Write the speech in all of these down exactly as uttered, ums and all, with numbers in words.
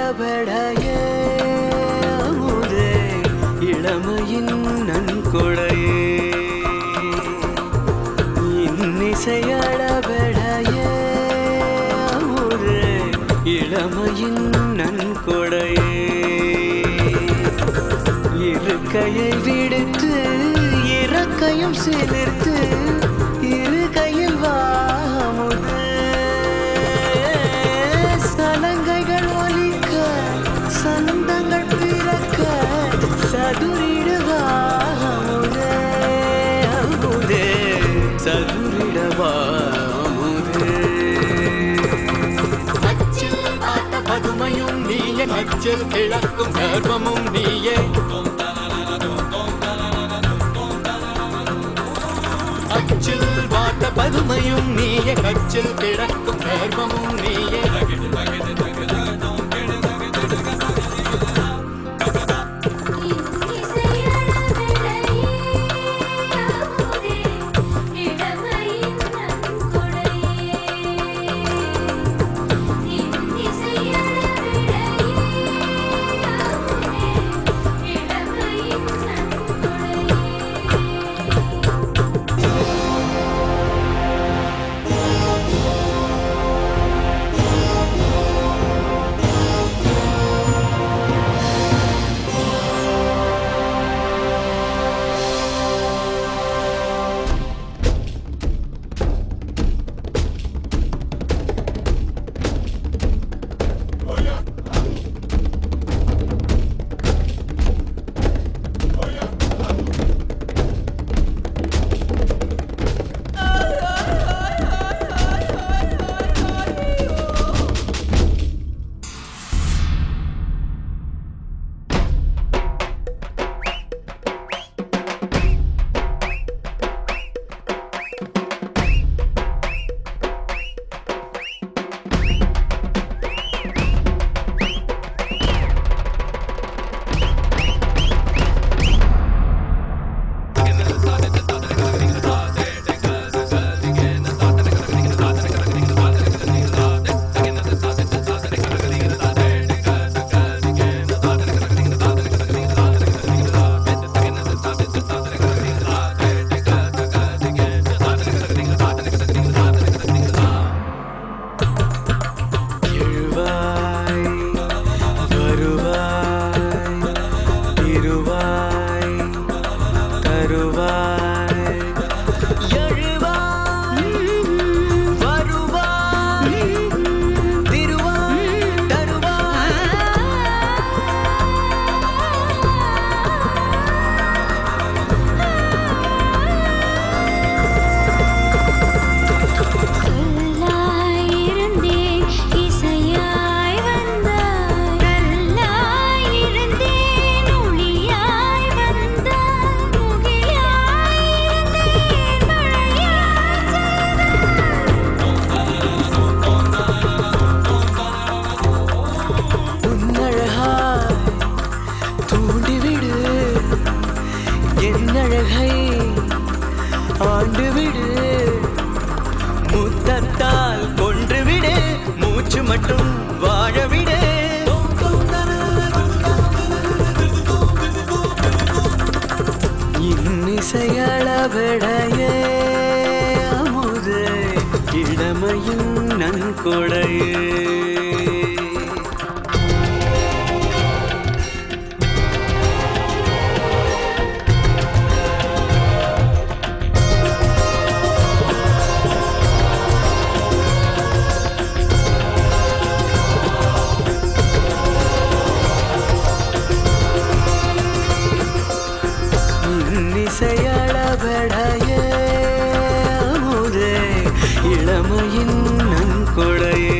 அளபடையே அமுதே இளமையின் நன்கொடையே இன்னிசை அளபடையே அமுதே இளமையின் நன்கொடையே இருக்கையை விடுத்து இறக்கையும் சிலிர்த்து இரு கையில் வாமுதே சலங்கைகள் ஒலிக்க சந்தங்கள் பிறக்க சதுரிடுவாமுதே அமுதே சதுரிடவாமுதே அச்சில் பார்த்த பதுமையும் நீயே அச்சில் கிழக்கும் கர்வமும் நீயே அச்சில் பார்த்த பதுமையும் நீயே கச்சில் கிழக்கும் கர்வமும் நீயே ஆண்டுவிடு முத்தத்தால் கொன்றுவிடு மூச்சு மட்டும் வாழவிடு இன்னிசை அளபடையே அமுதே இளமையின் நன்கொடையே இன்னிசை அளபடையே அமுதே இளமையின் நன்கொடையே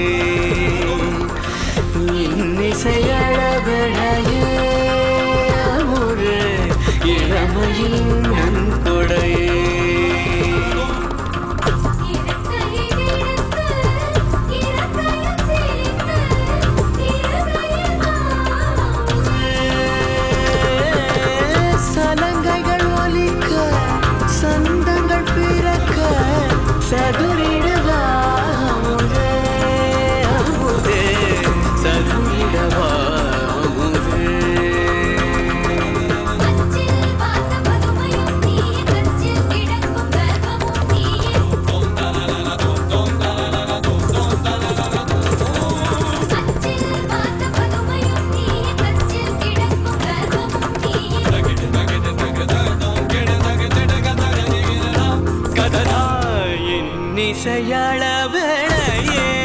இன்னிசை அளபடையே அமுதே இளமையின் நன்கொடையே சலங்கைகள் ஒலிக்க சந்தங்கள் பிறக்க சதுரிடுவாமுதே அமுதே சதுரிட மீசையாள வேளையே